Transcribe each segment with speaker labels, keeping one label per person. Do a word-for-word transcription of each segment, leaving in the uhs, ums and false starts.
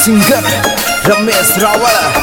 Speaker 1: Singer Ramesh Rawal.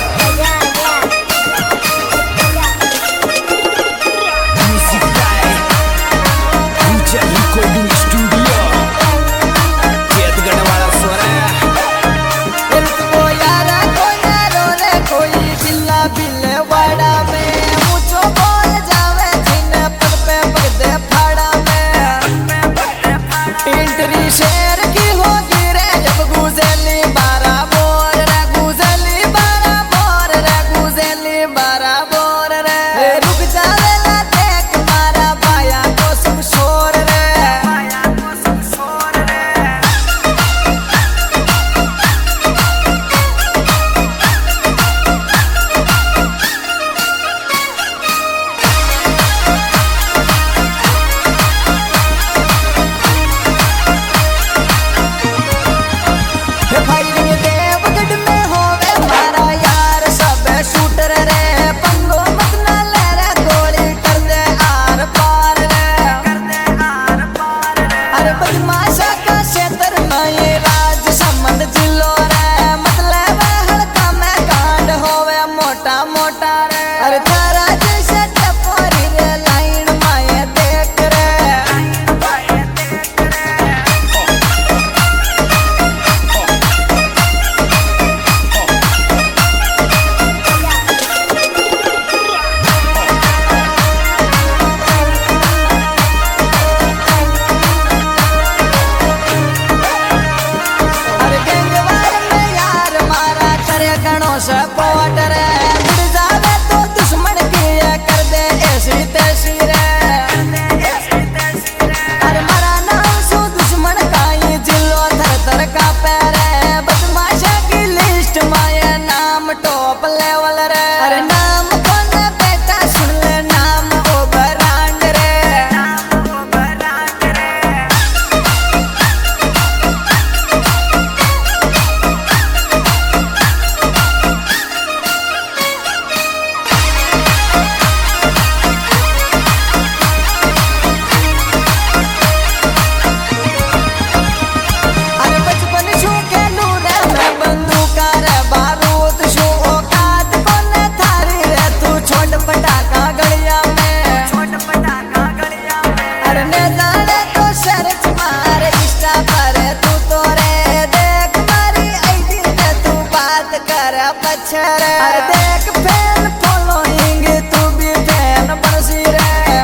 Speaker 2: अरे देख fan following तू भी फैन बरसी रे।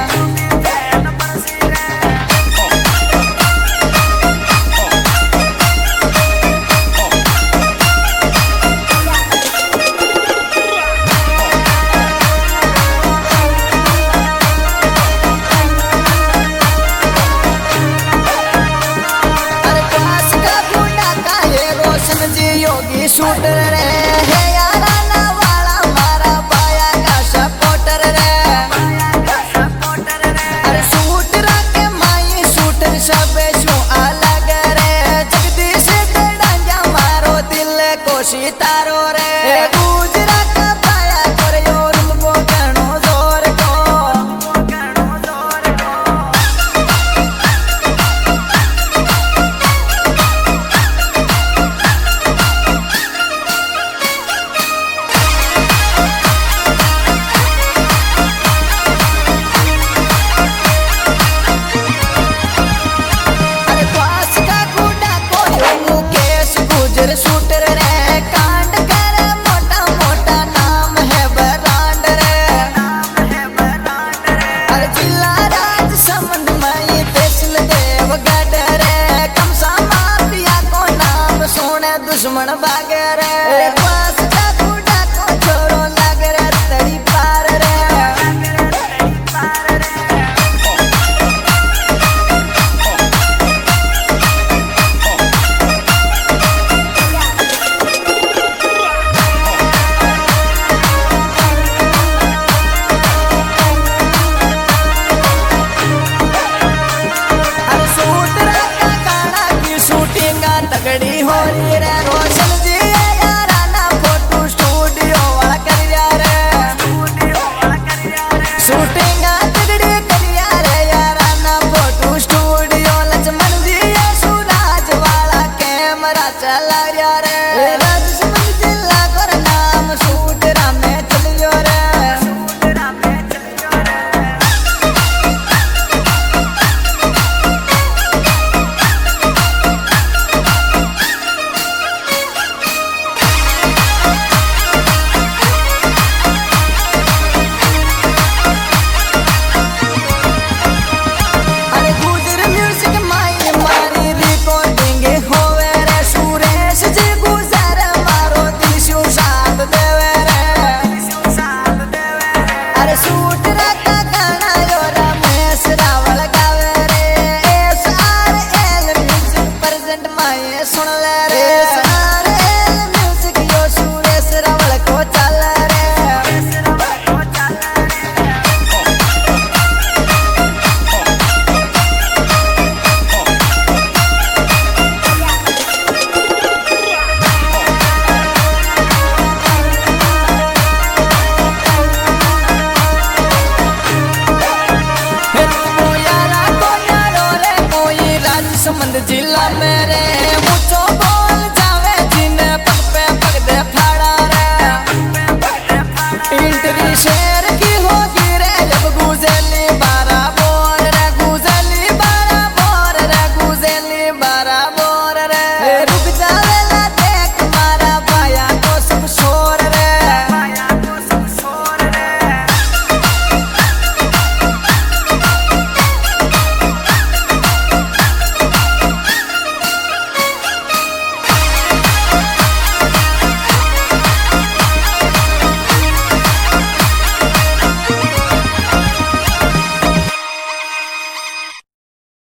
Speaker 2: अरे पास का गुंडा का ये रोशन जी योगी शूटर रे। सितारो रे गुजरात पाया कर योर को गणो जोर को गणो जोर को। अरे पास का गुंडा को मुकेश गुजर शूटर रे। दुश्मन भागे रे पास का गुंडा को छोरो लागे रे तड़ी पार रे। अरे शूटर का गाना की शूटिंग तगड़ी हो रही रे रोशन जी यार। माए सुन ले रे सारे म्यूजिक यो सुरेश रावल को चल रे संबंध जिला मेरे